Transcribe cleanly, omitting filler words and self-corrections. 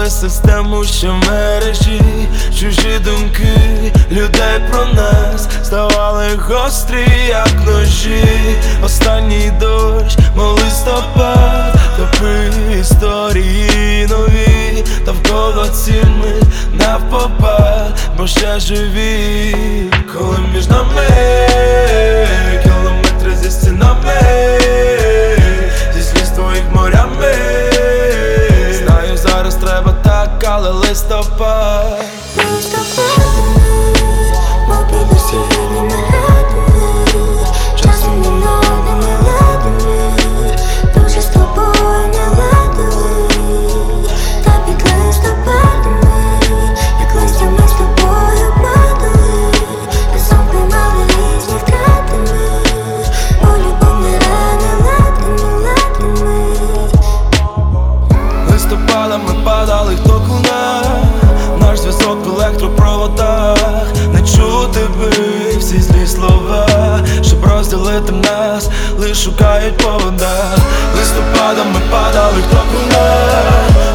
ламали систему, що мережі, чужі думки людей про нас ставали гострі, як ножі. Останній дощ, мов листопад, топи історії нові, довкола ціни навпопад, бо ще живі. Коли між нами кілометри зі стінами, зі сліз твоїх морями, знаю, зараз треба так, але листопад. Бо піду сірі нагадують, часом немного не ладують, дуже з тобою не ладують. Та під листопадами, як листя ми з тобою падали, разом приймали різні втратами, бо любов не рани ладними. Листопадами падали, хто клуна, наш зв'язок в електропроводах. Не чути би всі злі слова, щоб розділити нас, лиш шукають по водах. Листопадами падали, хто клуна,